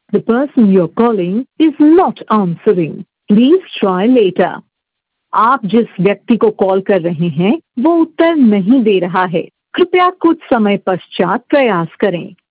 The person you're calling is not answering. Please try later. आप जिस व्यक्ति को कॉल कर रहे हैं वो उत्तर नहीं दे रहा है। कृपया कुछ समय पश्चात प्रयास करें।